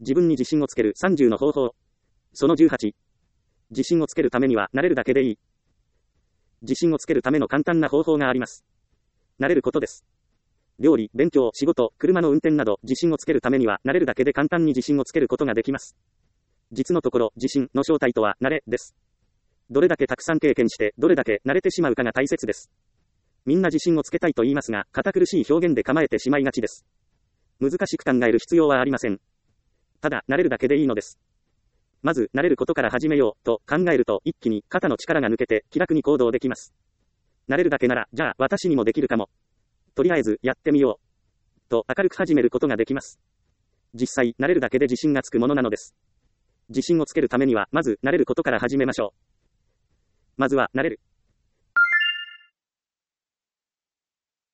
自分に自信をつける30の方法。その18。自信をつけるためには慣れるだけでいい。自信をつけるための簡単な方法があります。慣れることです。料理、勉強、仕事、車の運転など自信をつけるためには慣れるだけで簡単に自信をつけることができます。実のところ自信の正体とは慣れです。どれだけたくさん経験してどれだけ慣れてしまうかが大切です。みんな自信をつけたいと言いますが、堅苦しい表現で構えてしまいがちです。難しく考える必要はありません。ただ、慣れるだけでいいのです。まず、慣れることから始めよう、と考えると、一気に肩の力が抜けて、気楽に行動できます。慣れるだけなら、じゃあ、私にもできるかも。とりあえず、やってみよう。と、明るく始めることができます。実際、慣れるだけで自信がつくものなのです。自信をつけるためには、まず、慣れることから始めましょう。まずは、慣れる。